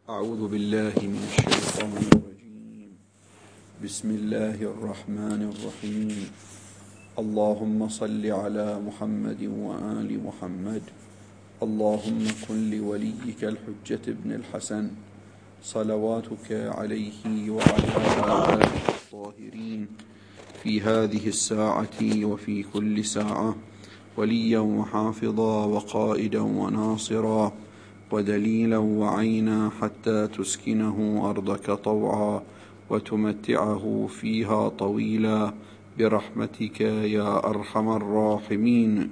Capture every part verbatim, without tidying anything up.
أعوذ بالله من الشيطان الرجيم. بسم الله الرحمن الرحيم. اللهم صل على محمد وآل محمد. اللهم كن لوليك الحجة ابن الحسن صلواتك عليه وعلى آله الطاهرين في هذه الساعة وفي كل ساعة وليا وحافظا وقائدا وناصرا ودليلا وعينا حتى تسكنه أرضك طوعا وتمتعه فيها طويلا برحمتك يا أرحم الراحمين.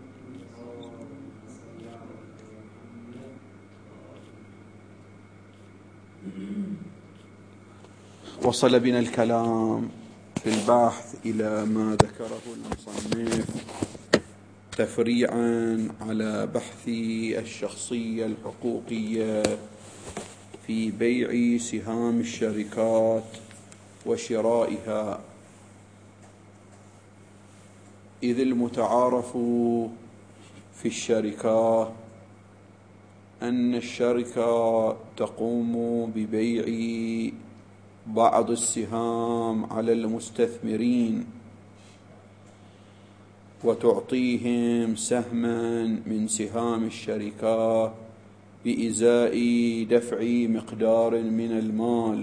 وصل بنا الكلام في البحث إلى ما ذكره المصنف تفريعا على بحث الشخصية الحقوقية في بيع سهام الشركات وشرائها، إذ المتعارف في الشركة أن الشركة تقوم ببيع بعض السهام على المستثمرين وتعطيهم سهما من سهام الشركة بإزاء دفع مقدار من المال.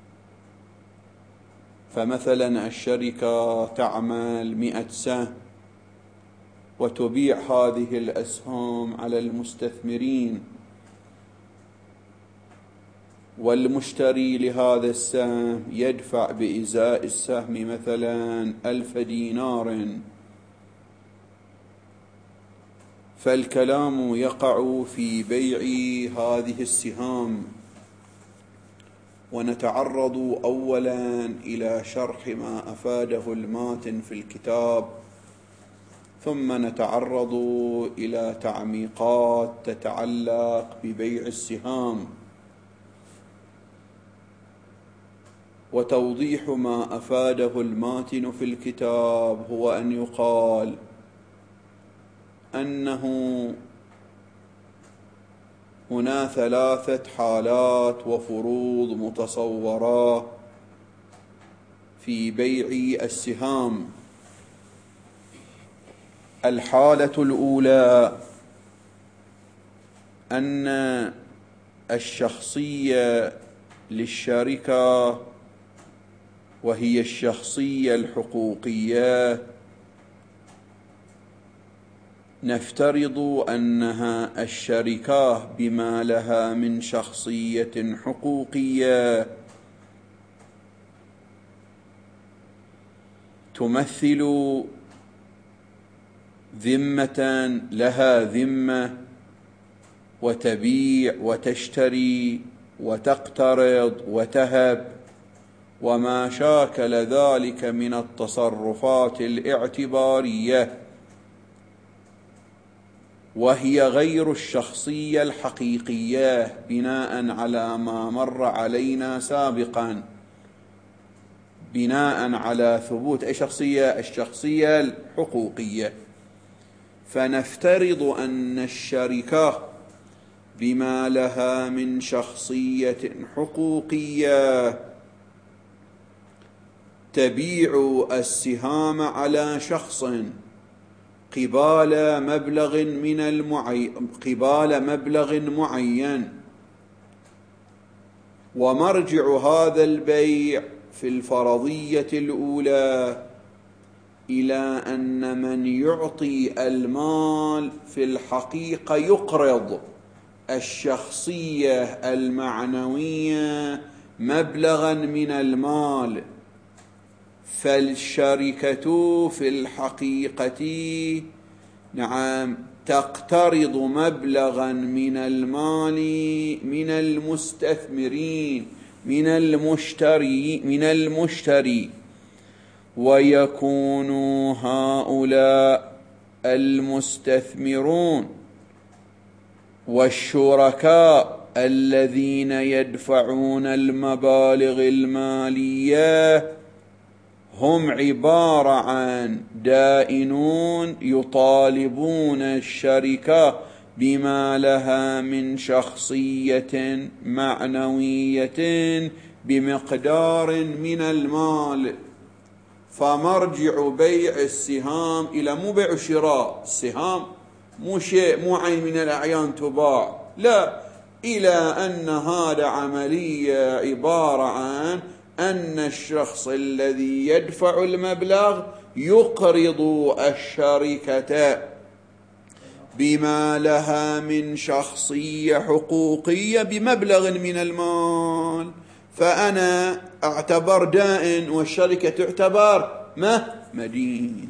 فمثلا الشركة تعمل مئة سهم وتبيع هذه الأسهم على المستثمرين، والمشتري لهذا السهم يدفع بإزاء السهم مثلا ألف دينار، فالكلام يقع في بيع هذه السهام. ونتعرض أولا إلى شرح ما أفاده الماتن في الكتاب، ثم نتعرض إلى تعميقات تتعلق ببيع السهام وتوضيح ما أفاده الماتن في الكتاب. هو أن يقال أنه هنا ثلاثة حالات وفروض متصورة في بيع السهام. الحالة الأولى أن الشخصية للشركة وهي الشخصية الحقوقية نفترض أنها الشركة بما لها من شخصية حقوقية تمثل ذمة لها ذمة، وتبيع وتشتري وتقترض وتهب وما شاكل ذلك من التصرفات الاعتبارية، وهي غير الشخصية الحقيقية بناء على ما مر علينا سابقا، بناء على ثبوت أي شخصية؟ الشخصية الحقوقية. فنفترض أن الشركة بما لها من شخصية حقوقية تبيع السهام على شخص قبال مبلغ من المعي... قبال مبلغ معين، ومرجع هذا البيع في الفرضية الأولى إلى أن من يعطي المال في الحقيقة يقرض الشخصية المعنوية مبلغا من المال، فالشركة في الحقيقة نعم تقترض مبلغا من المال من المستثمرين من المشتري من المشتري ويكون هؤلاء المستثمرون والشركاء الذين يدفعون المبالغ المالية هم عبارة عن دائنون يطالبون الشركة بما لها من شخصية معنوية بمقدار من المال. فمرجع بيع السهام إلى مو بيع شراء السهام، مو شيء مو عين من الأعيان تباع، لا، إلى أن هذا عملية عبارة عن أن الشخص الذي يدفع المبلغ يقرض الشركة بما لها من شخصية حقوقية بمبلغ من المال. فأنا أعتبر دائن والشركة تعتبر ما مدين.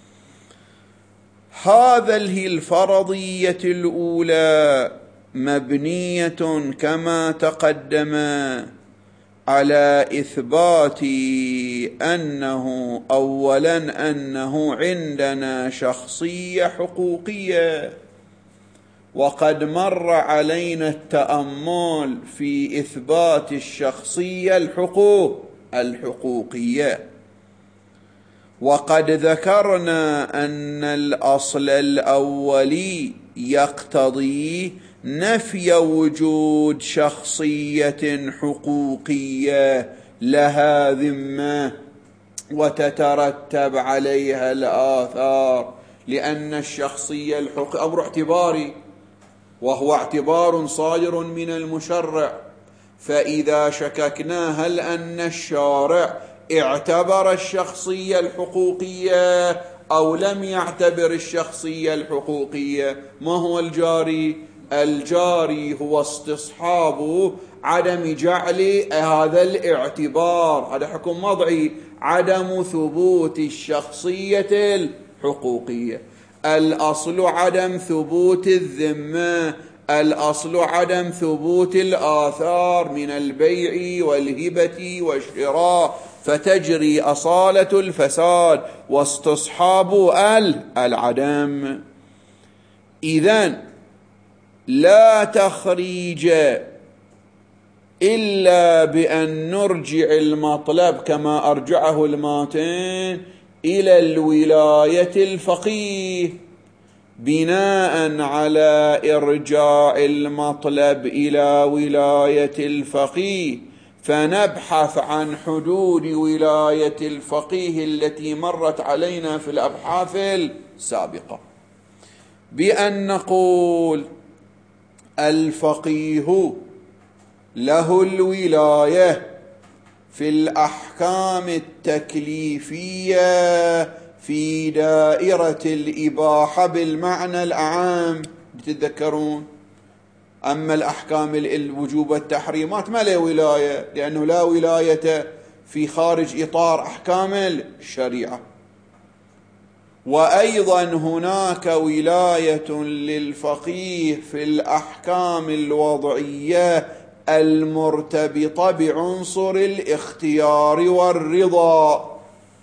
هذا هي الفرضية الأولى، مبنية كما تقدم على إثبات أنه أولا أنه عندنا شخصية حقوقية، وقد مر علينا التأمل في إثبات الشخصية الحقوق الحقوقية، وقد ذكرنا أن الأصل الأولي يقتضي نفي وجود شخصية حقوقية لها ذمة وتترتب عليها الآثار، لأن الشخصية الحقوقية أمر اعتباري، وهو اعتبار صادر من المشرع. فإذا شككنا هل أن الشارع اعتبر الشخصية الحقوقية أو لم يعتبر الشخصية الحقوقية، ما هو الجاري؟ الجاري هو استصحاب عدم جعل هذا الاعتبار، هذا حكم وضعي، عدم ثبوت الشخصية الحقوقية. الأصل عدم ثبوت الذمة، الأصل عدم ثبوت الآثار من البيع والهبة والشراء، فتجري أصالة الفساد واستصحاب العدم. إذن لا تخريج إلا بأن نرجع المطلب كما أرجعه الماتن إلى الولاية الفقيه، بناء على إرجاع المطلب إلى ولاية الفقيه فنبحث عن حدود ولاية الفقيه التي مرت علينا في الأبحاث السابقة، بأن نقول الفقيه له الولاية في الأحكام التكليفية في دائرة الإباحة بالمعنى الأعام، تتذكرون؟ أما الأحكام الوجوب والتحريمات ما له ولاية، لأنه لا ولاية في خارج إطار أحكام الشريعة. وأيضا هناك ولاية للفقيه في الأحكام الوضعية المرتبطة بعنصر الاختيار والرضا.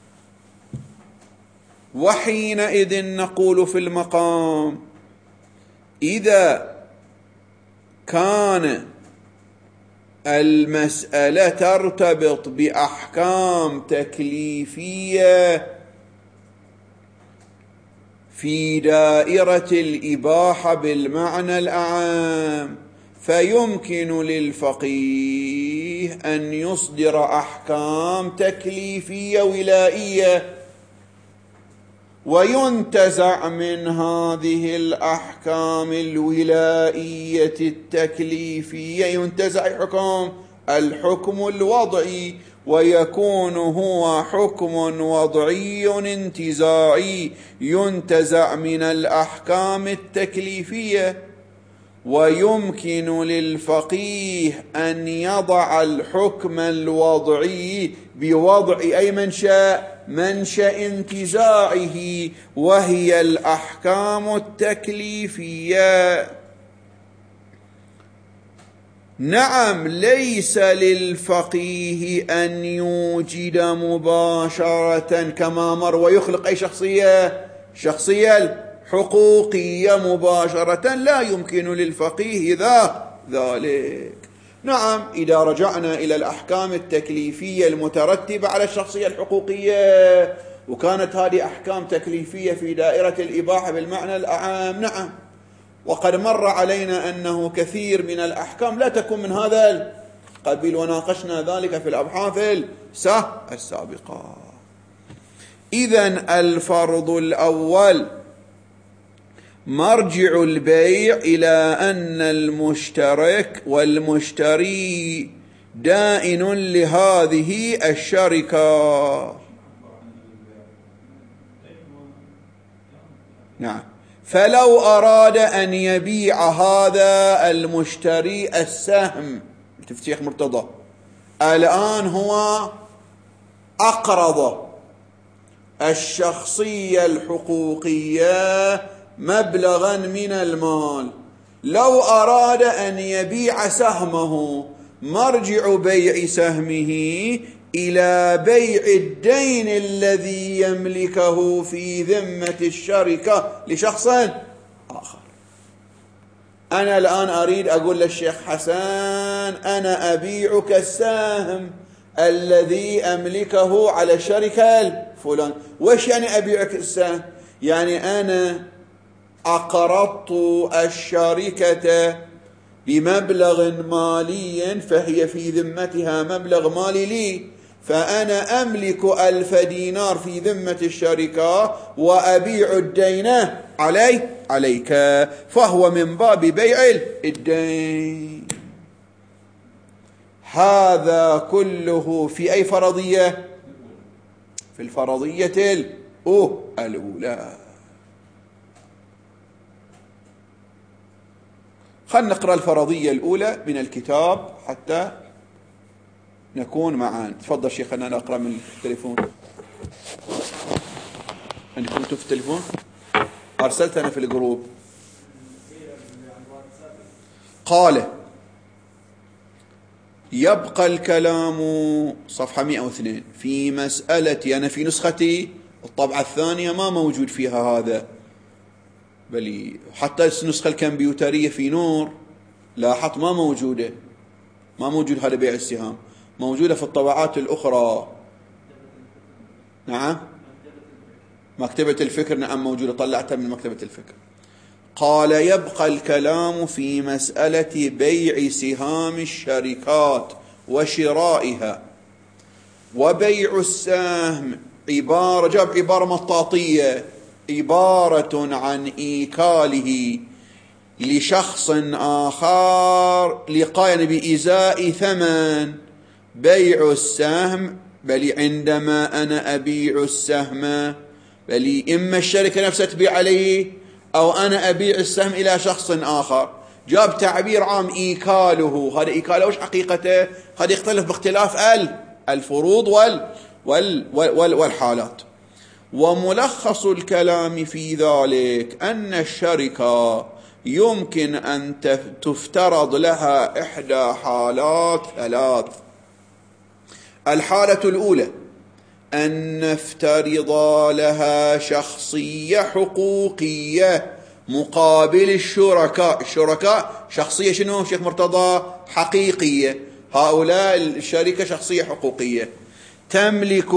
وحينئذ نقول في المقام إذا كان المسألة ترتبط بأحكام تكليفية في دائرة الإباحة بالمعنى الأعام، فيمكن للفقيه أن يصدر أحكام تكليفية ولائية، وينتزع من هذه الأحكام الولائية التكليفية ينتزع حكم الحكم الوضعي، ويكون هو حكم وضعي انتزاعي ينتزع من الأحكام التكليفية. ويمكن للفقيه أن يضع الحكم الوضعي بوضع أي منشأ منشأ انتزاعه، وهي الأحكام التكليفية. نعم، ليس للفقيه أن يوجد مباشرة كما مر ويخلق أي شخصية شخصية حقوقية مباشرة، لا يمكن للفقيه ذا ذلك. نعم، إذا رجعنا إلى الأحكام التكليفية المترتبة على الشخصية الحقوقية وكانت هذه أحكام تكليفية في دائرة الإباحة بالمعنى الأعام، نعم، وقد مر علينا أنه كثير من الأحكام لا تكون من هذا القبيل، وناقشنا ذلك في الأبحاث السابقة. إذن الفرض الأول مرجع البيع إلى أن المشترك والمشتري دائن لهذه الشركة. نعم. فلو أراد أن يبيع هذا المشتري السهم، تفتيح مرتضى، الآن هو أقرض الشخصية الحقوقية مبلغا من المال، لو أراد أن يبيع سهمه مرجع بيع سهمه إلى بيع الدين الذي يملكه في ذمة الشركة لشخص آخر. أنا الآن أريد أقول للشيخ حسن أنا أبيعك السهم الذي أملكه على الشركة الفلان. وش يعني أبيعك السهم؟ يعني أنا أقرضت الشركة بمبلغ مالي فهي في ذمتها مبلغ مالي لي، فأنا أملك ألف دينار في ذمة الشركة وأبيع الدين علي عليك، فهو من باب بيع الدين. هذا كله في أي فرضية؟ في الفرضية الأولى. خلنا نقرأ الفرضية الأولى من الكتاب حتى نكون معا. تفضل شيخ، أنا نقرأ من التليفون. عندكم كنتوا في التليفون؟ أرسلت أنا في الجروب. قال: يبقى الكلام، صفحة مئة واثنين، في مسألة، أنا في نسختي الطبعة الثانية ما موجود فيها هذا، بل حتى النسخة الكمبيوترية في نور لاحظت ما موجودة، ما موجود هذا بيع السهام، موجودة في الطبعات الأخرى. نعم، مكتبة الفكر، نعم موجودة، طلعتها من مكتبة الفكر. قال: يبقى الكلام في مسألة بيع سهام الشركات وشرائها. وبيع السهم عبارة، جاب عبارة مطاطية، عبارة عن إيكاله لشخص آخر لقاين بإزاء ثمن. بيع السهم، بل عندما أنا أبيع السهم، بل إما الشركة نفسها تبيع عليه أو أنا أبيع السهم إلى شخص آخر. جاب تعبير عام إيكاله. هذا إيكاله وش حقيقته؟ هذا يختلف باختلاف الفروض وال وال وال والحالات. وملخص الكلام في ذلك أن الشركة يمكن أن تفترض لها إحدى حالات ثلاث. الحالة الأولى أن نفترض لها شخصية حقوقية مقابل الشركاء. الشركاء شخصية شنو شيخ مرتضى؟ حقيقية. هؤلاء الشركة شخصية حقوقية تملك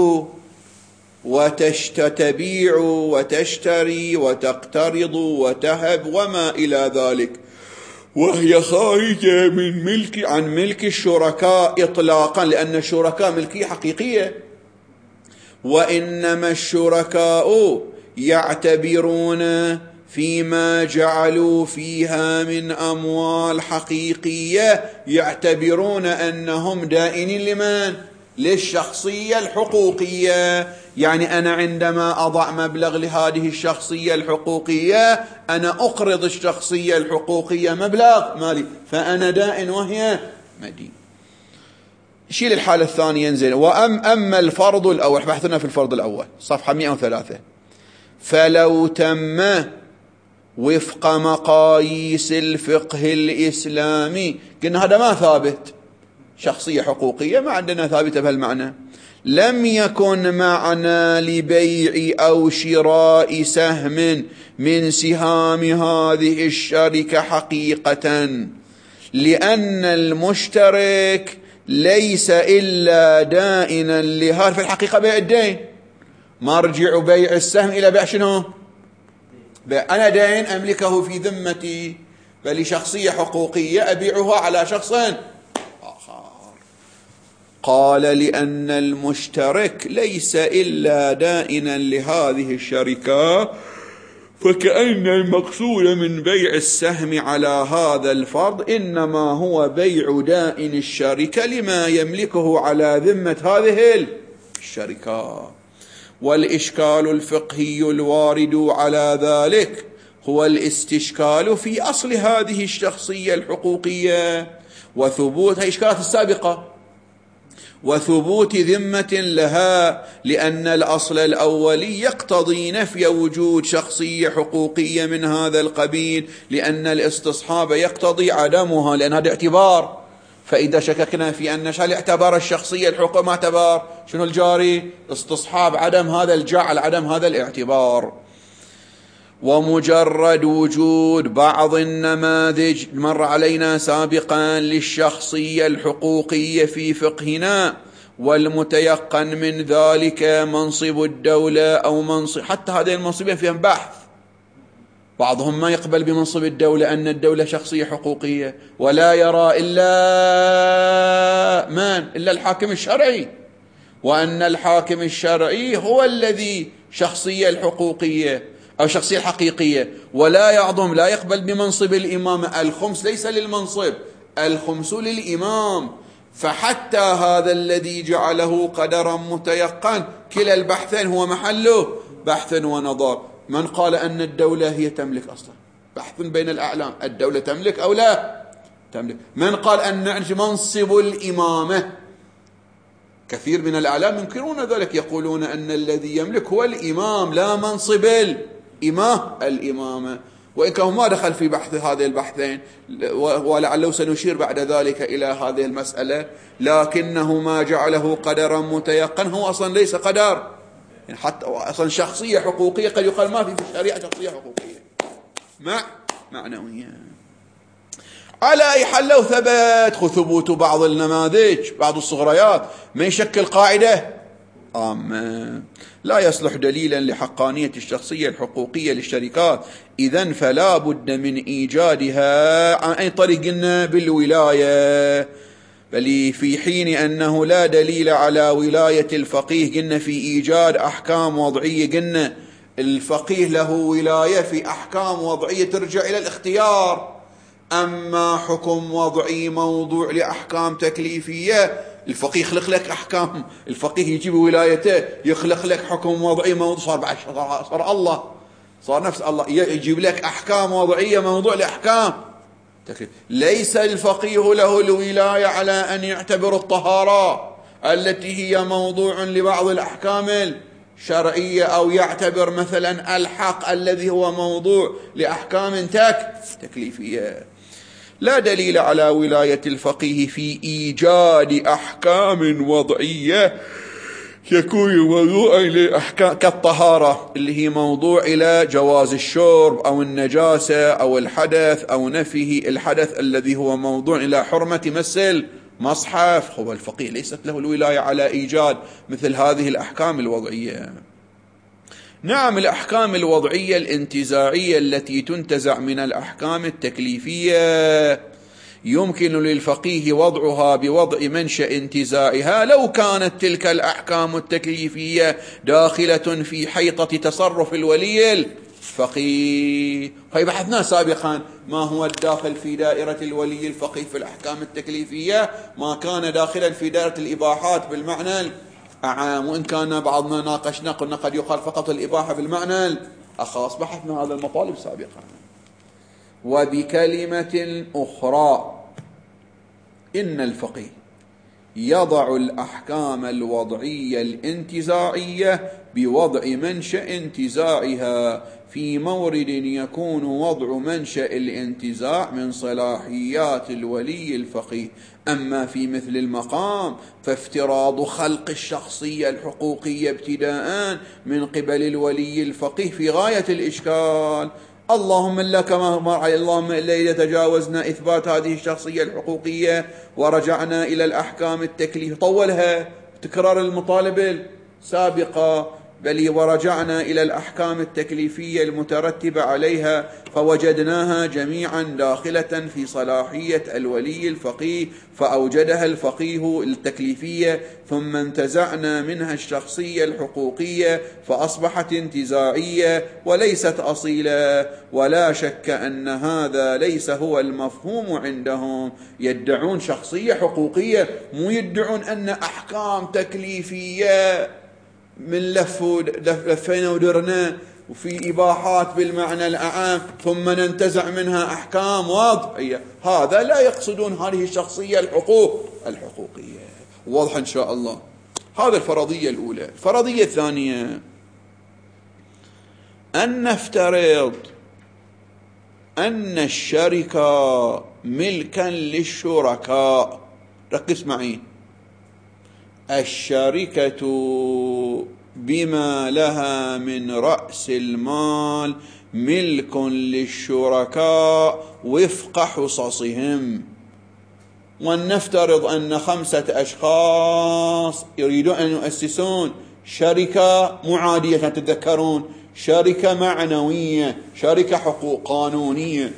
وتبيع وتشتري وتقترض وتهب وما إلى ذلك، وهي خارجة من ملك عن ملك الشركاء إطلاقا، لأن الشركاء ملكية حقيقية. وإنما الشركاء يعتبرون فيما جعلوا فيها من أموال حقيقية، يعتبرون أنهم دائنين لمن؟ للشخصية الحقوقية. يعني أنا عندما أضع مبلغ لهذه الشخصية الحقوقية أنا أقرض الشخصية الحقوقية مبلغ مالي، فأنا دائن وهي مدين. شيل الحالة الثانية ينزل. وأم أما الفرض الأول، بحثنا في الفرض الأول صفحة مئة وثلاثة، فلو تم وفق مقاييس الفقه الإسلامي، قلنا هذا ما ثابت، شخصية حقوقية ما عندنا ثابتة بهالمعنى، لم يكن معنى لبيع أو شراء سهم من سهام هذه الشركة حقيقة، لأن المشترك ليس إلا دائنا لهذا في الحقيقة بيع الدين. مرجع بيع السهم إلى بيع شنو؟ أنا دين أملكه في ذمتي، بل شخصية حقوقية أبيعها على شخص آخر. قال لأن المشترك ليس إلا دائنا لهذه الشركة، فكأن المقصود من بيع السهم على هذا الفرض إنما هو بيع دائن الشركة لما يملكه على ذمة هذه الشركة. والإشكال الفقهي الوارد على ذلك هو الاستشكال في أصل هذه الشخصية الحقوقية وثبوت الإشكالات السابقة وثبوت ذمة لها، لأن الأصل الأولي يقتضي نفي وجود شخصية حقوقية من هذا القبيل، لأن الاستصحاب يقتضي عدمها، لأن هذا اعتبار. فإذا شككنا في أن هل اعتبر الشخصية الحقوقية ما اعتبر، شنو الجاري؟ استصحاب عدم هذا الجعل، عدم هذا الاعتبار. ومجرد وجود بعض النماذج مر علينا سابقا للشخصية الحقوقية في فقهنا، والمتيقن من ذلك منصب الدولة أو منصب، حتى هذه المنصبين فيهم بحث. بعضهم ما يقبل بمنصب الدولة أن الدولة شخصية حقوقية، ولا يرى إلا من؟ إلا الحاكم الشرعي، وأن الحاكم الشرعي هو الذي شخصية الحقوقية أو شخصية الحقيقية، ولا يعظم لا يقبل بمنصب الإمامة. الخمس ليس للمنصب، الخمس للإمام. فحتى هذا الذي جعله قدرا متيقن كلا البحثين هو محله بحث ونظر. من قال أن الدولة هي تملك أصلا؟ بحث بين الأعلام، الدولة تملك أو لا تملك. من قال أن منصب الإمامة؟ كثير من الأعلام ينكرون ذلك، يقولون أن الذي يملك هو الإمام لا منصب الإمام الإمامة، وإن كان ما دخل في بحث هذه البحثين، ولعله سنشير بعد ذلك إلى هذه المسألة. لكنه ما جعله قدرا متيقن هو أصلا ليس قدر، يعني حتى أصلا شخصية حقوقية قد يقال ما في في الشريعة شخصية حقوقية مع معنوية. على أي حال لو ثبت ثبوت بعض النماذج بعض الصغريات ما يشكل قاعدة عامة لا يصلح دليلا لحقانية الشخصية الحقوقية للشركات، إذن فلا بد من إيجادها عن أي طريق؟ قلنا بالولاية، بل في حين أنه لا دليل على ولاية الفقيه قلنا في إيجاد أحكام وضعية. قلنا الفقيه له ولاية في أحكام وضعية ترجع إلى الاختيار، أما حكم وضعي موضوع لأحكام تكليفية الفقيه يخلق لك أحكام، الفقيه يجيب ولايته يخلق لك حكم وضعي موضوع، صار بعد صار الله، صار نفس الله يجيب لك أحكام وضعية موضوع لأحكام تكليف. ليس الفقيه له الولاية على أن يعتبر الطهارة التي هي موضوع لبعض الأحكام الشرعية، أو يعتبر مثلا الحق الذي هو موضوع لأحكام تك تكليفية. لا دليل على ولاية الفقيه في إيجاد أحكام وضعية يكون موضوعا لأحكام كالطهارة اللي هي موضوع إلى جواز الشرب أو النجاسة أو الحدث أو نفيه الحدث الذي هو موضوع إلى حرمة مس المصحف. هو الفقيه ليست له الولاية على إيجاد مثل هذه الأحكام الوضعية. نعم، الأحكام الوضعية الانتزاعية التي تنتزع من الأحكام التكليفية يمكن للفقيه وضعها بوضع منشأ انتزاعها لو كانت تلك الأحكام التكليفية داخلة في حيطة تصرف الولي الفقيه. هاي بحثنا سابقا ما هو الداخل في دائرة الولي الفقيه في الأحكام التكليفية، ما كان داخلا في دائرة الإباحات بالمعنى أعام، وإن كان بعضنا ناقشنا قلنا قد يقال فقط الإباحة بالمعنى الخاص. بحثنا هذا المطالب سابقا. وبكلمة أخرى إن الفقيه يضع الأحكام الوضعية الانتزاعية بوضع منشأ انتزاعها في مورد يكون وضع منشأ الانتزاع من صلاحيات الولي الفقيه. أما في مثل المقام فافتراض خلق الشخصية الحقوقية ابتداء من قبل الولي الفقيه في غاية الإشكال. اللهم إلا كما مر اللهم إلا إذا تجاوزنا إثبات هذه الشخصية الحقوقية ورجعنا إلى الأحكام التكليف طولها تكرار المطالب السابقة. بل ورجعنا إلى الأحكام التكليفية المترتبة عليها فوجدناها جميعا داخلة في صلاحية الولي الفقيه، فأوجدها الفقيه التكليفية، ثم انتزعنا منها الشخصية الحقوقية فأصبحت انتزاعية وليست أصيلة. ولا شك أن هذا ليس هو المفهوم عندهم. يدعون شخصية حقوقية، مو يدعون أن أحكام تكليفية من لف لفين ودرنا وفي إباحات بالمعنى الأعام ثم ننتزع منها أحكام واضحة. هذا لا يقصدون هذه الشخصية الحقوق الحقوقية. واضح إن شاء الله. هذا الفرضية الأولى. الفرضية الثانية أن نفترض أن الشركة ملكا للشركاء. ركز معي. الشركة بما لها من رأس المال ملك للشركاء وفق حصصهم. ولنفترض أن خمسة أشخاص يريدون أن يؤسسون شركة معادية، تتذكرون، شركة معنوية، شركة حقوق قانونية.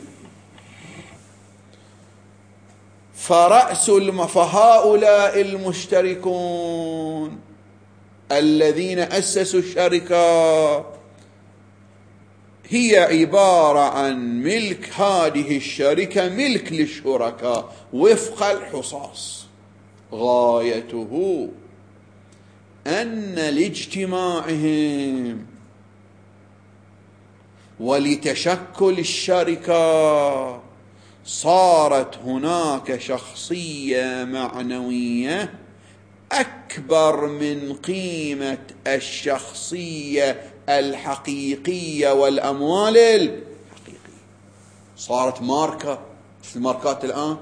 فرأس الم... فهؤلاء المشتركون الذين أسسوا الشركة هي عبارة عن ملك هذه الشركة ملك للشركاء وفق الحصص. غايته أن لاجتماعهم ولتشكل الشركة صارت هناك شخصية معنوية أكبر من قيمة الشخصية الحقيقية والأموال الحقيقية. صارت ماركة، مثل الماركات الآن.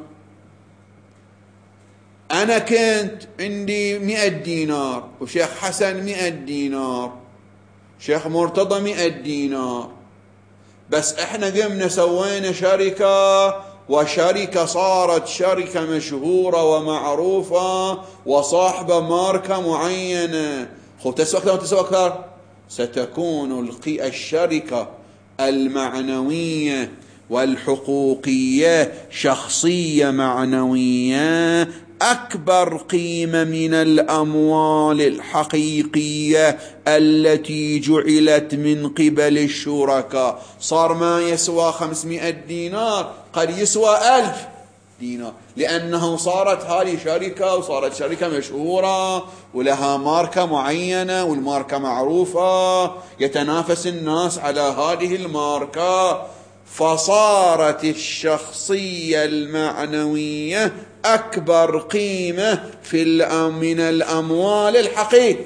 أنا كنت عندي مئة دينار وشيخ حسن مئة دينار، شيخ مرتضى مئة دينار، بس احنا قمنا سوينا شركة، وشركة صارت شركة مشهورة ومعروفة وصاحبة ماركة معينة. خو تسوى أكثر وتسوى أكثر، ستكون الشركة المعنوية والحقوقية شخصية معنوية أكبر قيمة من الأموال الحقيقية التي جعلت من قبل الشركاء. صار ما يسوى خمسمائة دينار قد يسوى ألف دينار، لأنه صارت هذه شركة وصارت شركة مشهورة ولها ماركة معينة والماركة معروفة، يتنافس الناس على هذه الماركة، فصارت الشخصية المعنوية أكبر قيمة في من الأموال الحقيقية.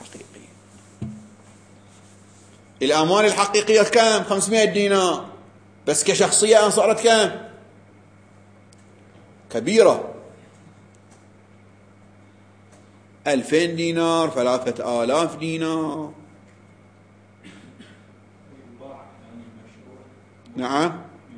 الأموال الحقيقية كم؟ خمسمائة دينار، بس كشخصية صارت كم؟ كبيرة. ألفين دينار، ثلاثة آلاف دينار. نعم،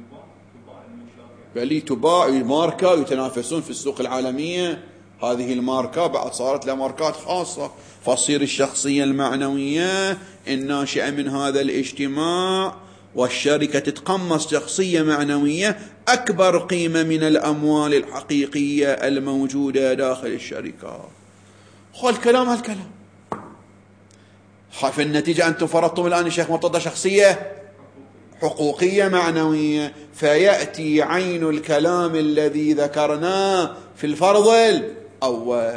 بل تباع ماركة ويتنافسون في السوق العالمية. هذه الماركة بعد صارت لها ماركات خاصة، فتصير الشخصية المعنوية الناشئة من هذا الاجتماع والشركة تتقمص شخصية معنوية أكبر قيمة من الأموال الحقيقية الموجودة داخل الشركة. خو الكلام هالكلام. في النتيجة أنتم فرضتم الآن الشيخ مرتضى شخصية حقوقية معنوية، فيأتي عين الكلام الذي ذكرناه في الفرض الأول.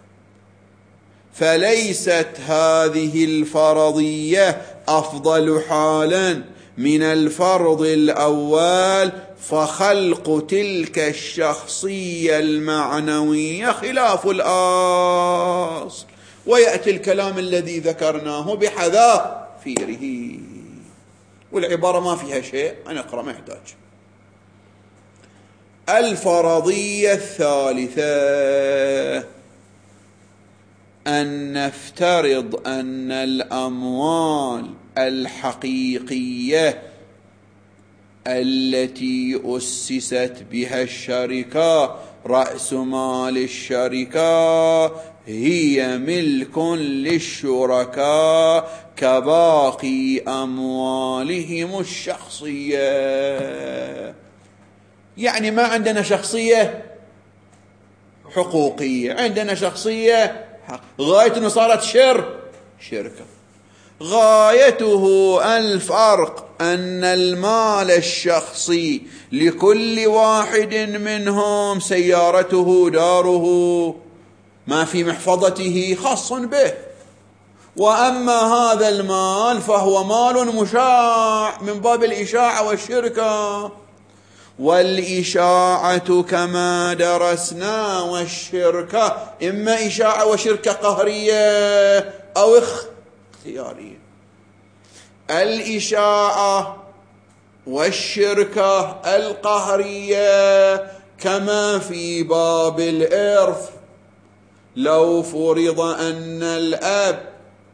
فليست هذه الفرضية أفضل حالا من الفرض الأول، فخلق تلك الشخصية المعنوية خلاف الأصل. ويأتي الكلام الذي ذكرناه بحذافيره، والعبارة ما فيها شيء، أنا أقرأ ما يحتاج. الفرضية الثالثة أن نفترض أن الأموال الحقيقية التي أسست بها الشركة رأس مال الشركة هي ملك للشركاء كباقي أموالهم الشخصية. يعني ما عندنا شخصية حقوقية، عندنا شخصية حق. غاية أنه صارت شر شركة. غايته الفرق أن المال الشخصي لكل واحد منهم سيارته داره ما في محفظته خاص به، وأما هذا المال فهو مال مشاع من باب الإشاعة والشركة. والإشاعة كما درسنا والشركة إما إشاعة وشركة قهرية أو اختيارية. الإشاعة والشركة القهرية كما في باب الإرث، لو فرض أن الأب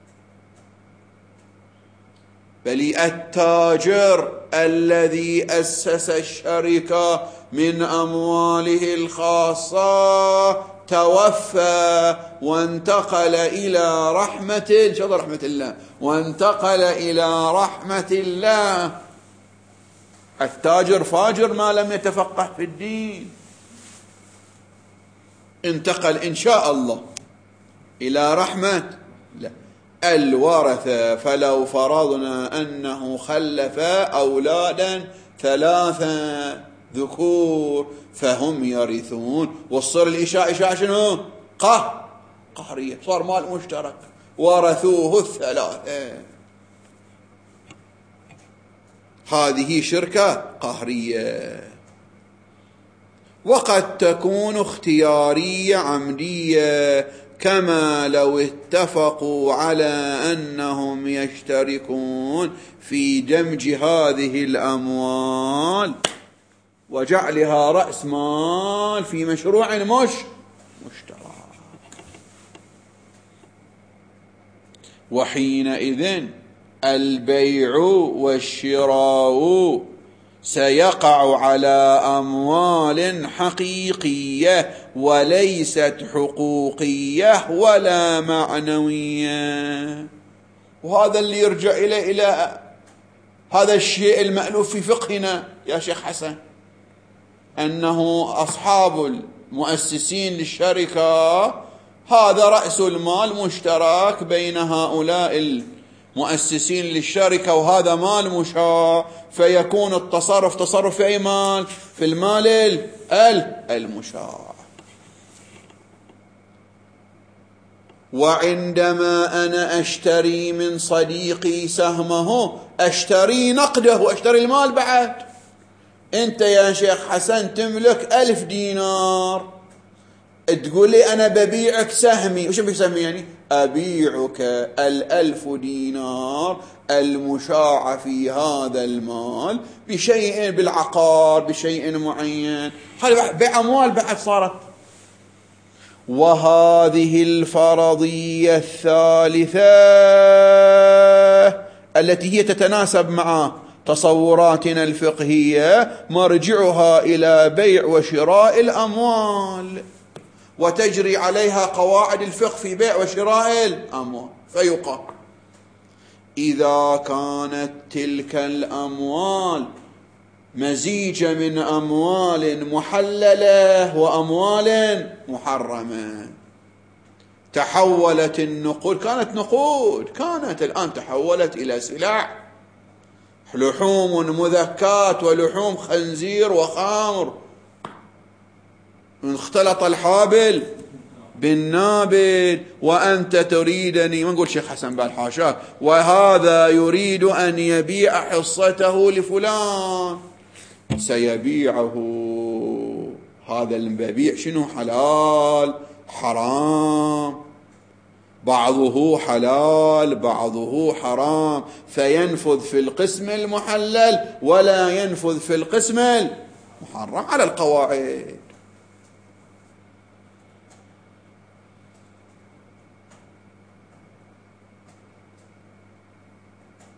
بل التاجر الذي أسس الشركة من أمواله الخاصة توفى وانتقل إلى رحمة شو رحمة الله وانتقل إلى رحمة الله. التاجر فاجر ما لم يتفقه في الدين، انتقل إن شاء الله إلى رحمة الله. الورثة فلو فرضنا أنه خلف أولادا ثلاثة ذكور فهم يرثون، والصر الإشاعة إشاعة شنو؟ قهر قهرية، صار مال مشترك ورثوه الثلاثة. هذه شركة قهرية. وقد تكون اختيارية عمدية، كما لو اتفقوا على أنهم يشتركون في دمج هذه الأموال وجعلها رأس مال في مشروع مش مشترك. وحينئذ البيع والشراء سيقع على أموال حقيقية وليست حقوقية ولا معنوية. وهذا اللي يرجع إلى إلى هذا الشيء المألوف في فقهنا يا شيخ حسن، أنه أصحاب المؤسسين للشركة هذا رأس المال مشترك بين هؤلاء المؤسسين للشركة، وهذا مال مشاع، فيكون التصرف تصرف في أي مال؟ في المال المشاع. وعندما أنا أشتري من صديقي سهمه أشتري نقده، أشتري المال بعد. أنت يا شيخ حسن تملك ألف دينار، تقول لي أنا ببيعك سهمي. وش بيك سهمي يعني؟ أبيعك الألف دينار المشاع في هذا المال بشيء بالعقار بشيء معين. هذا بيع أموال بعد صارت. وهذه الفرضية الثالثة التي هي تتناسب مع تصوراتنا الفقهية مرجعها إلى بيع وشراء الأموال، وتجري عليها قواعد الفقه في بيع وشراء الأموال. فيقال إذا كانت تلك الأموال مزيج من أموال محللة وأموال محرمة، تحولت النقود، كانت نقود كانت الآن تحولت إلى سلع، لحوم مذكات ولحوم خنزير وخمر، اختلط الحابل بالنابل، وأنت تريدني، ما نقول شيخ حسن بالحاشاك، وهذا يريد أن يبيع حصته لفلان سيبيعه. هذا المبيع شنو؟ حلال حرام، بعضه حلال بعضه حرام، فينفذ في القسم المحلل ولا ينفذ في القسم المحرم على القواعد.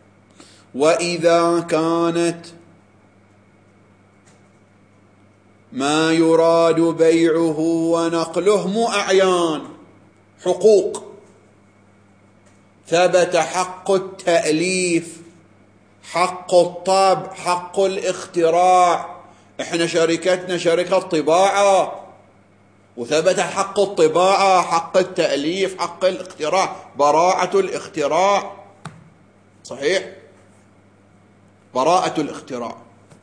وإذا كانت ما يراد بيعه ونقله مو أعيان، حقوق. ثبت حق التأليف، حق الطبع، حق الاختراع. احنا شركتنا شركة طباعة، وثبت حق الطباعة، حق التأليف، حق الاختراع، براءة الاختراع. صحيح؟ براءة الاختراع.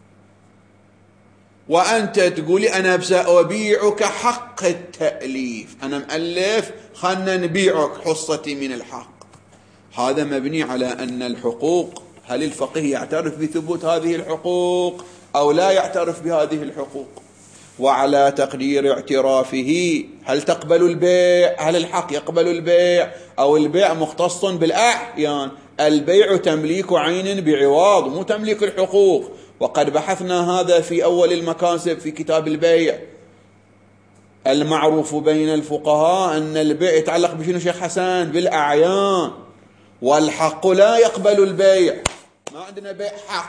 وأنت تقولي أنا سأبيعك حق التأليف، أنا مؤلف، خلنا نبيعك حصتي من الحق. هذا مبني على أن الحقوق، هل الفقيه يعترف بثبوت هذه الحقوق أو لا يعترف بهذه الحقوق؟ وعلى تقدير اعترافه هل تقبل البيع؟ هل الحق يقبل البيع أو البيع مختص بالأعيان؟ البيع تمليك عين بعوض، مو تمليك الحقوق. وقد بحثنا هذا في أول المكاسب في كتاب البيع. المعروف بين الفقهاء أن البيع يتعلق بشنو شيخ حسن؟ بالأعيان، والحق لا يقبل البيع. ما عندنا بيع حق.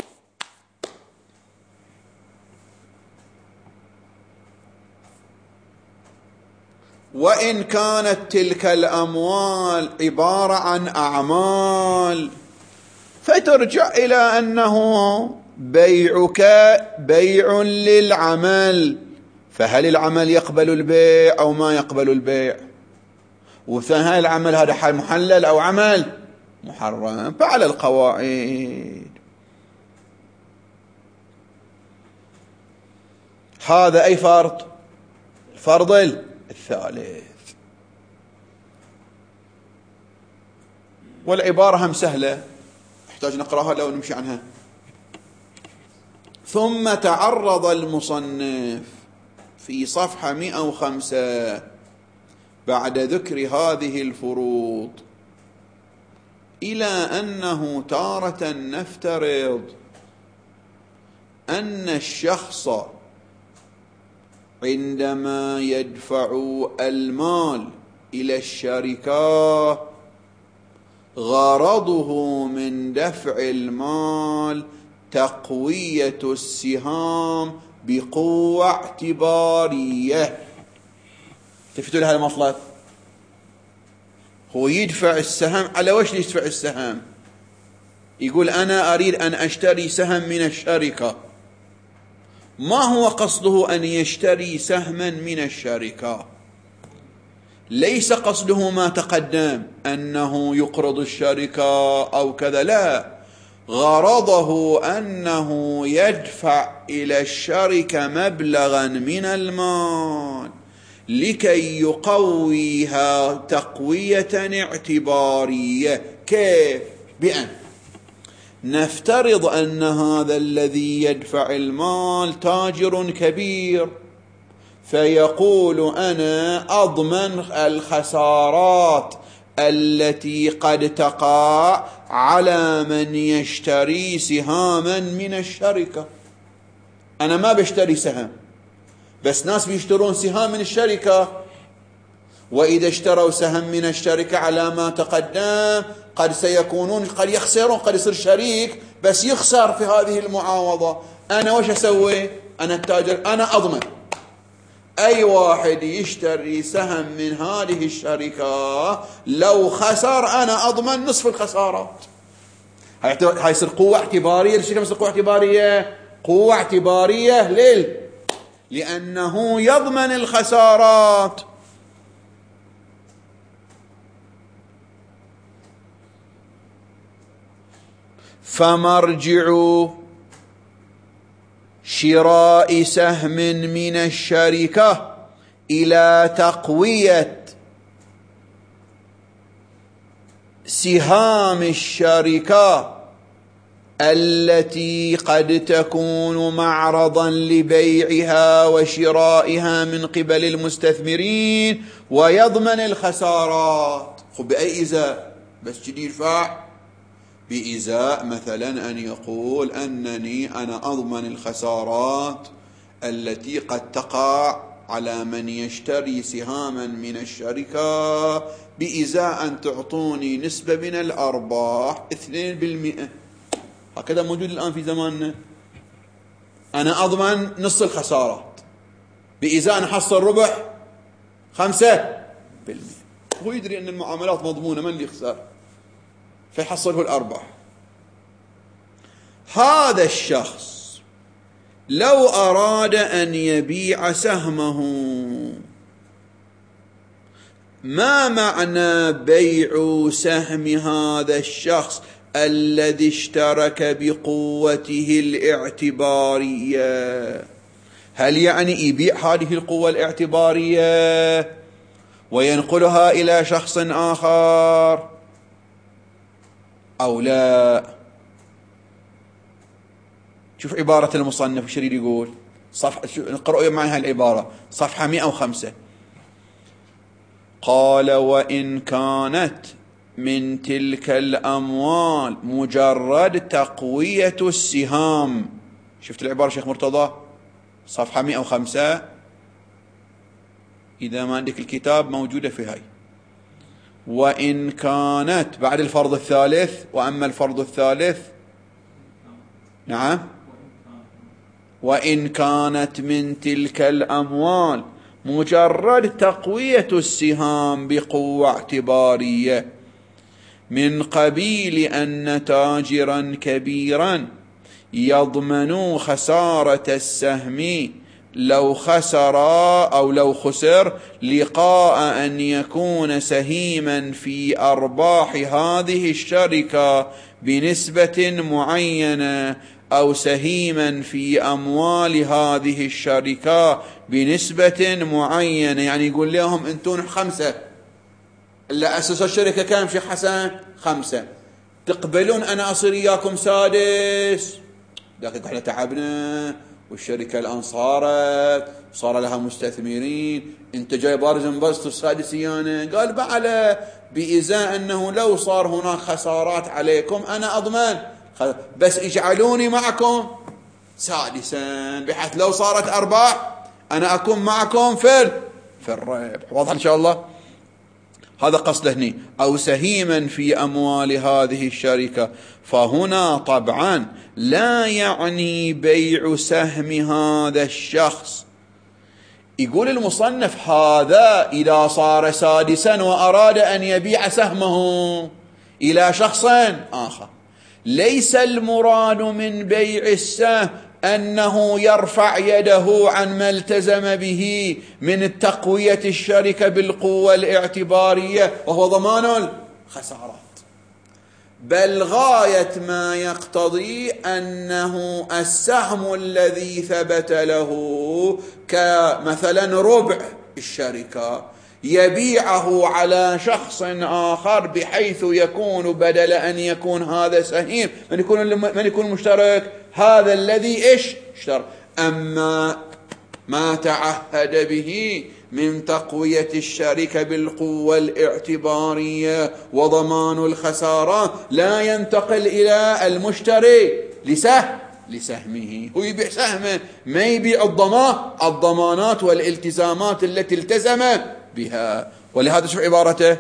وإن كانت تلك الأموال عبارة عن أعمال فترجع إلى أنه بيعك بيع للعمل، فهل العمل يقبل البيع أو ما يقبل البيع؟ وهل العمل هذا محلل أو عمل محرم؟ فعلى القواعد. هذا أي فرض؟ الفرض الثالث. والعبارة هم سهلة، نحتاج نقرأها لو نمشي عنها. ثم تعرض المصنف في صفحة مئة وخمسة بعد ذكر هذه الفروض إلى أنه تارة نفترض أن الشخص عندما يدفع المال إلى الشركة غرضه من دفع المال تقوية السهام بقوة اعتبارية. تفتوا لهذا المطلب؟ هو يدفع السهم على وش يدفع السهم؟ يقول أنا أريد أن أشتري سهم من الشركة. ما هو قصده أن يشتري سهما من الشركة؟ ليس قصده ما تقدم أنه يقرض الشركة أو كذا، لا، غرضه أنه يدفع إلى الشركة مبلغا من المال لكي يقويها تقوية اعتبارية. كيف؟ بأن نفترض أن هذا الذي يدفع المال تاجر كبير، فيقول أنا أضمن الخسارات التي قد تقع على من يشتري سهاما من الشركة. أنا ما بشتري سهم، بس ناس بيشترون سهام من الشركة، وإذا اشتروا سهم من الشركة على ما تقدم قد سيكونون قد يخسرون، قد يصير شريك بس يخسر في هذه المعاوضة. أنا وش أسوي؟ أنا التاجر، أنا أضمن أي واحد يشتري سهم من هذه الشركة لو خسر أنا أضمن نصف الخسارات. هاي يصير قوة اعتبارية للشركة. يصير قوة اعتبارية، قوة اعتبارية لل لأنه يضمن الخسارات. فمرجع شراء سهم من الشركة إلى تقوية سهام الشركة التي قد تكون معرضا لبيعها وشرائها من قبل المستثمرين ويضمن الخسارات. خب بأي إزاء؟ بس جدي يدفع بإزاء مثلا أن يقول أنني أنا أضمن الخسارات التي قد تقع على من يشتري سهاما من الشركة بإزاء أن تعطوني نسبة من الأرباح اثنين بالمئة. هكذا موجود الآن في زماننا. أنا أضمن نص الخسارات، بإزاء نحصل ربح خمسة بالمئة. هو يدري أن المعاملات مضمونة، من اللي يخسر؟ فيحصله الأرباح. هذا الشخص لو أراد أن يبيع سهمه، ما معنى بيع سهم هذا الشخص الذي اشترك بقوته الاعتبارية؟ هل يعني يبيع هذه القوة الاعتبارية وينقلها إلى شخص آخر أو لا؟ شوف عبارة المصنف ايش يريد يقول. صفحة، نقرأوا معي هالعبارة، صفحة مئة وخمسة. قال: وإن كانت من تلك الأموال مجرد تقوية السهام. شفت العبارة شيخ مرتضى؟ صفحة مئة وخمسة، إذا ما عندك الكتاب موجودة في هاي. وإن كانت بعد الفرض الثالث، وأما الفرض الثالث نعم، وإن كانت من تلك الأموال مجرد تقوية السهام بقوة اعتبارية من قبيل أن تاجرا كبيرا يضمن خسارة السهم لو خسر أو لو خسر لقاء أن يكون سهيما في أرباح هذه الشركة بنسبة معينة، أو سهيما في أموال هذه الشركة بنسبة معينة. يعني يقول لهم أنتون خمسة، اللي أسسوا الشركة كام شيخ حسن؟ خمسة. تقبلون أنا أصير إياكم سادس؟ لكن احنا تعبنا والشركة الآن صارت صار لها مستثمرين، انت جاي بارز انبسط السادسيانة. قال بعلى بإزاء أنه لو صار هناك خسارات عليكم أنا أضمن، بس اجعلوني معكم سادسا بحيث لو صارت أرباح أنا أكون معكم في في الربح. واضح إن شاء الله؟ هذا قصده هنا. أو سهيما في أموال هذه الشركة. فهنا طبعا لا يعني بيع سهم هذا الشخص. يقول المصنف هذا إذا صار سادسا وأراد أن يبيع سهمه إلى شخص آخر، ليس المراد من بيع السهم أنه يرفع يده عن ما التزم به من التقوية الشركة بالقوة الاعتبارية وهو ضمان الخسارات، بل غاية ما يقتضي أنه السهم الذي ثبت له كمثلا ربع الشركة يبيعه على شخص آخر بحيث يكون بدل أن يكون هذا سهيم من يكون من يكون مشترك هذا الذي إيش اشترك. أما ما تعهد به من تقوية الشركة بالقوة الاعتبارية وضمان الخسارات لا ينتقل إلى المشتري لسهم لسهمه. هو يبيع سهمه، ما يبيع الضمان الضمانات والالتزامات التي التزم بها. ولهذا شوف عبارته،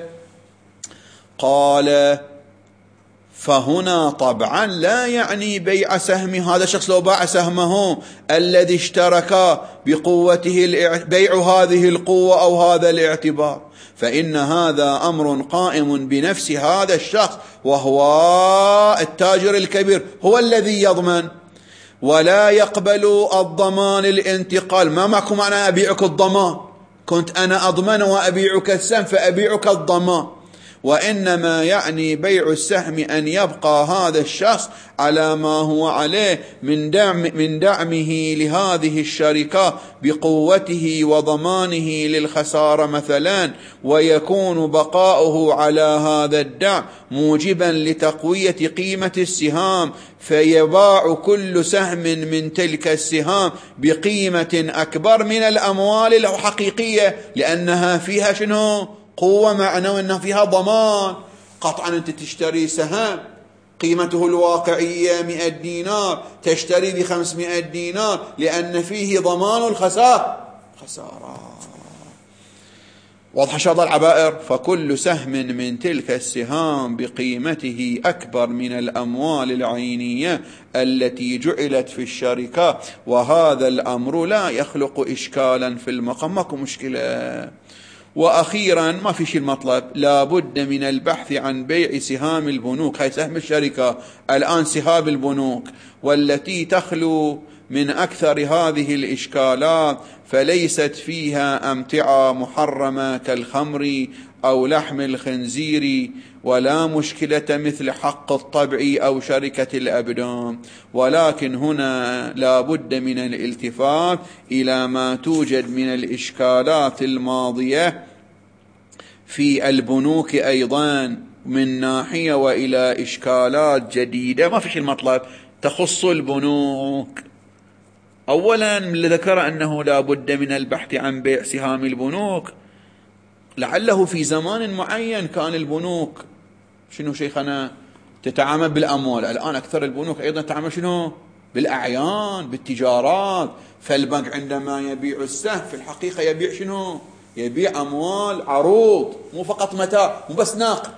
قال: فهنا طبعا لا يعني بيع سهم هذا الشخص لو باع سهمه الذي اشترك بقوته بيع هذه القوة أو هذا الاعتبار، فإن هذا أمر قائم بنفس هذا الشخص وهو التاجر الكبير، هو الذي يضمن ولا يقبل الضمان الانتقال. ما معكم أنا أبيعك الضمان، كنت أنا أضمن وأبيعك السهم فأبيعك الضمان. وإنما يعني بيع السهم أن يبقى هذا الشخص على ما هو عليه من دعم من دعمه لهذه الشركة بقوته وضمانه للخسارة مثلا، ويكون بقاؤه على هذا الدعم موجبا لتقوية قيمة السهام، فيباع كل سهم من تلك السهام بقيمة أكبر من الأموال الحقيقية، لأنها فيها شنو؟ قوة معنوية، أنها فيها ضمان. قطعا أنت تشتري سهم قيمته الواقعية مئة دينار تشتري بخمسمائة دينار لأن فيه ضمان الخسارة خسارة. واضح شاطئ العبائر. فكل سهم من تلك السهام بقيمته أكبر من الأموال العينية التي جعلت في الشركة، وهذا الأمر لا يخلق إشكالا في المقام، ماكو مشكلة. وأخيرا ما في شيء المطلب، لا بد من البحث عن بيع سهام البنوك، هاي سهم الشركة الآن سهام البنوك، والتي تخلو من أكثر هذه الإشكالات، فليست فيها أمتعة محرمة كالخمر أو لحم الخنزير، ولا مشكلة مثل حق الطبع أو شركة الأبدان. ولكن هنا لا بد من الالتفات إلى ما توجد من الإشكالات الماضية في البنوك أيضا من ناحية، وإلى إشكالات جديدة ما فيش المطلب تخص البنوك. أولا من اللي ذكر أنه لا بد من البحث عن بيع سهام البنوك، لعله في زمان معين كان البنوك شنو شيخنا تتعامل بالأموال، الآن أكثر البنوك أيضا تتعامل شنو بالأعيان بالتجارات. فالبنك عندما يبيع السهم في الحقيقة يبيع شنو؟ يبيع أموال عروض، مو فقط متاع، مو بس نقد.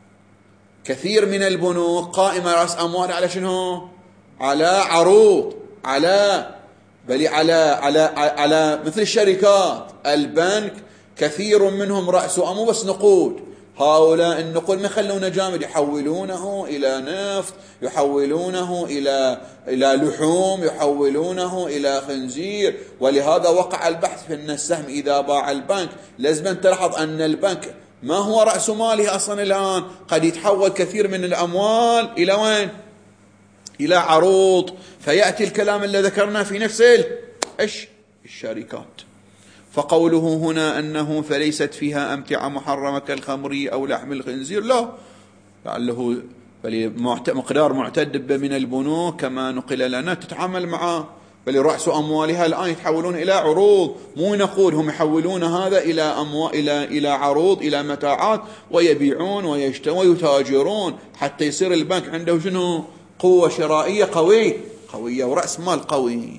كثير من البنوك قائمة رأس أموال على شنو؟ على عروض، على بل على على على مثل الشركات. البنك كثير منهم رأسه مو بس نقود، هؤلاء النقود ما يخلونه جامد، يحولونه إلى نفط، يحولونه إلى إلى لحوم، يحولونه إلى خنزير. ولهذا وقع البحث في أن السهم إذا باع البنك لازم تلاحظ أن البنك ما هو رأس ماله أصلا الآن، قد يتحول كثير من الأموال إلى وين؟ إلى عروض. فيأتي الكلام اللي ذكرناه في نفس إيش الشركات. فقوله هنا أنه فليست فيها أمتعة محرمة كالخمر أو لحم الخنزير، لا، لعله بل مقدار معتد من البنوك كما نقل لنا تتعامل معه، بل رأس أموالها الآن يتحولون إلى عروض، مو نقود، هم يحولون هذا إلى أموال إلى إلى عروض، إلى متاعات، ويبيعون ويشترون ويتاجرون حتى يصير البنك عنده شنو؟ قوة شرائية قوية قوية ورأس مال قوي.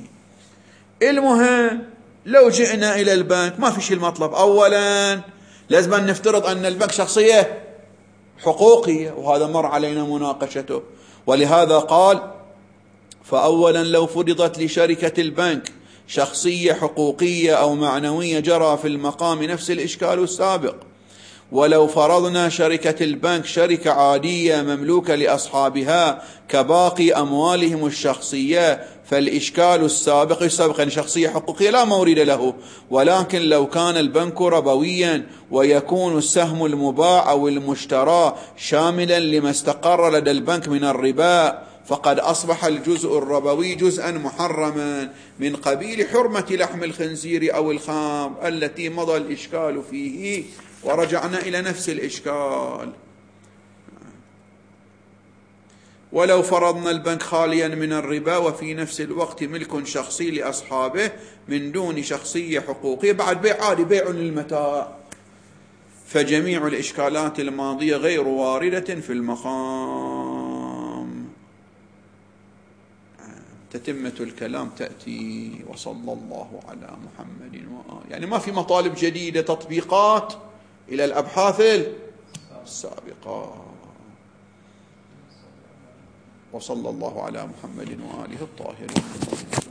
المهم لو جئنا إلى البنك ما في شيء المطلب. أولا لازم نفترض أن البنك شخصية حقوقية، وهذا مر علينا مناقشته. ولهذا قال فأولا لو فرضت لشركة البنك شخصية حقوقية أو معنوية جرى في المقام نفس الإشكال السابق. ولو فرضنا شركة البنك شركة عادية مملوكة لأصحابها كباقي أموالهم الشخصية، فالإشكال السابق السابق أن شخصية حقوقية لا مورد له. ولكن لو كان البنك ربويا ويكون السهم المباع أو المشترى شاملا لما استقر لدى البنك من الربا، فقد أصبح الجزء الربوي جزءا محرما من قبيل حرمة لحم الخنزير أو الخام التي مضى الإشكال فيه، ورجعنا إلى نفس الإشكال. ولو فرضنا البنك خاليا من الربا وفي نفس الوقت ملك شخصي لأصحابه من دون شخصية حقوقية، بعد بيع عادي، بيع للمتاع، فجميع الإشكالات الماضية غير واردة في المقام. تتمة الكلام تأتي. وصلى الله على محمد وآله. يعني ما في مطالب جديدة، تطبيقات إلى الأبحاث السابقة. وصلى الله على محمد وآله الطاهرين.